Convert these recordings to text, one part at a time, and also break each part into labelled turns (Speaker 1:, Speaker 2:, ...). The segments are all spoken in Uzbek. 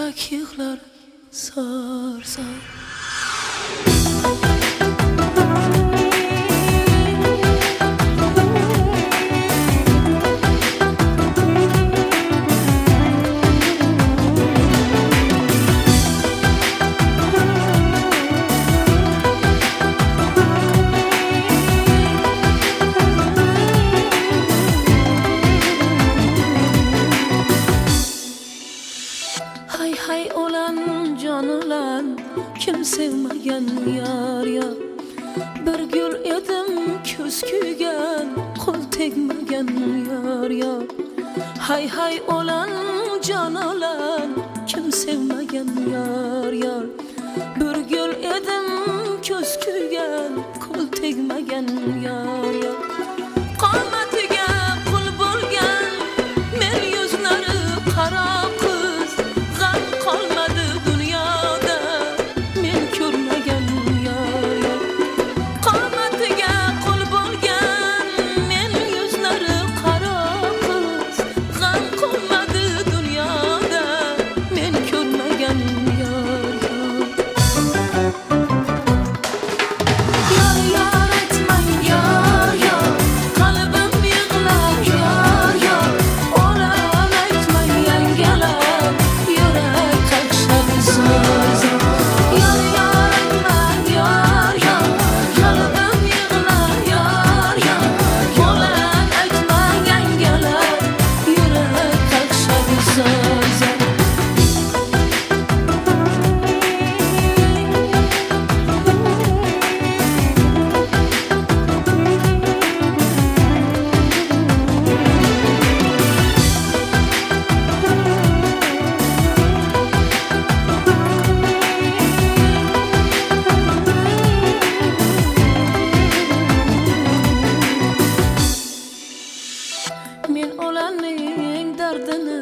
Speaker 1: Yürek yıklar sar sar. Hay hay olan can olan kim sevmegen yar ya. Bir gül edim köz kuygan kul tegmegen yar ya. Hay hay olan can olan kim sevmegen yar yar. Bir gül edim köz kuygan kul tegmegen yar ya. Qomatiga qul bo'lgan men yuzlari qara men olanning dardini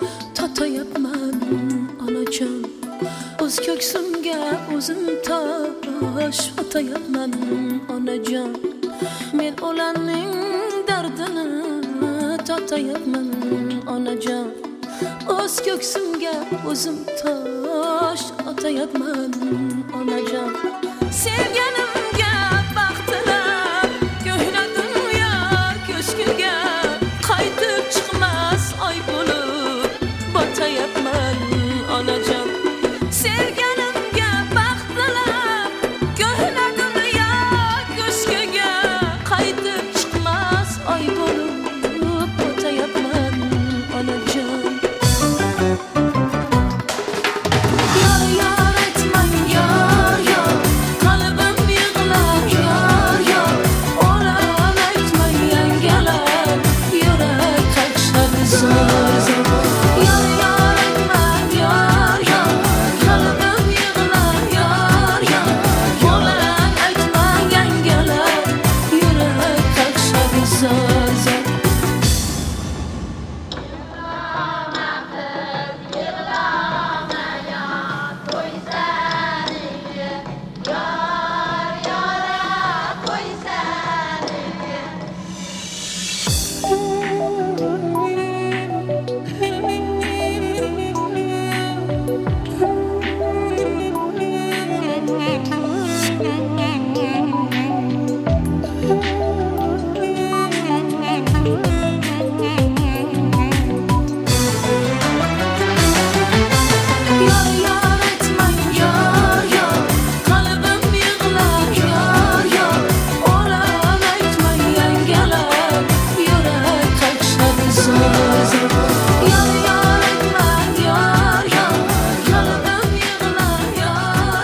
Speaker 1: tatayapman onajon. O'z ko'ksimga o'zim tosh otayapman onajon. Men olanning dardini tatayapman onajon. O'z ko'ksimga o'zim tosh otayapman onajon. Sevganimga baxtilar ko'hna dunyo ko'shkiga qaytib chiqmas oy bo'lib botayapman onajon. Sevganimga baxtilar ko'hna dunyo ko'shkiga qaytib chiqmas oy bo'lib botayapman onajon.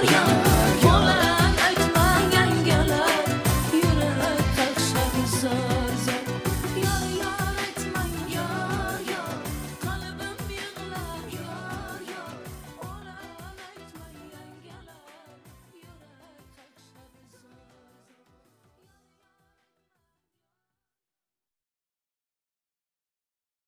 Speaker 1: So